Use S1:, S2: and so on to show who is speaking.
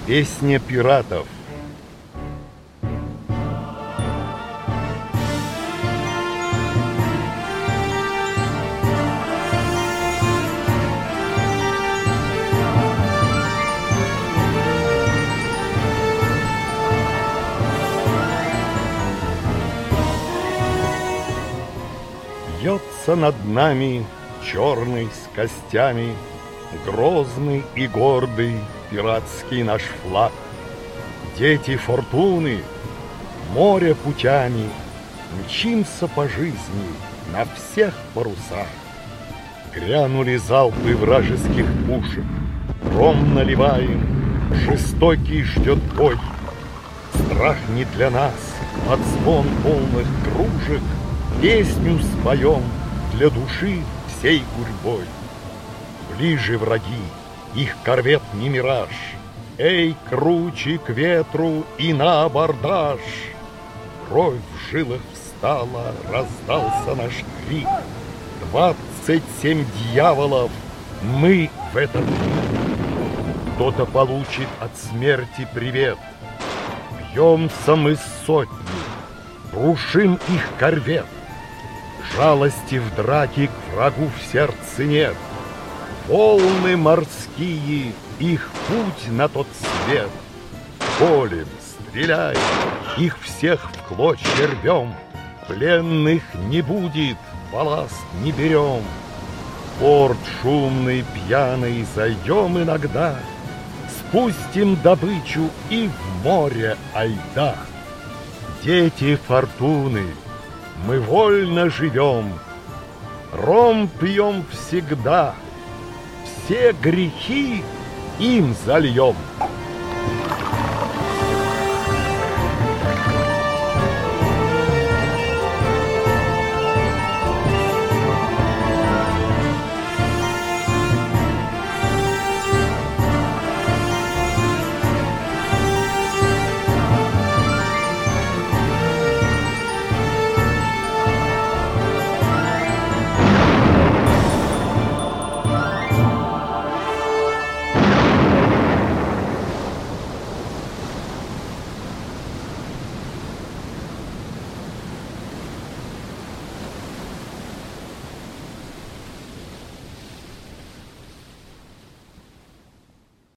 S1: Песня пиратов. Вьется над нами черный с костями, грозный и гордый пиратский наш флаг. Дети фортуны, море путями, мчимся по жизни на всех парусах. Грянули залпы вражеских пушек, ром наливаем, жестокий ждет бой. Страх не для нас, под звон полных кружек песню споем для души всей гурьбой. Ближе враги, их корвет не мираж. Эй, круче к ветру и на абордаж! Кровь в жилах встала, раздался наш крик. 27 дьяволов, мы в этот миг. Кто-то получит от смерти привет. Бьемся мы сотни, крушим их корвет. Жалости в драке к врагу в сердце нет. Волны морские, их путь на тот свет. Колем, стреляем, их всех в клочья рвем. Пленных не будет, балласт не берем. В порт шумный, пьяный зайдем иногда, спустим добычу и в море айда. Дети фортуны, мы вольно живем, ром пьем всегда, все грехи им зальем.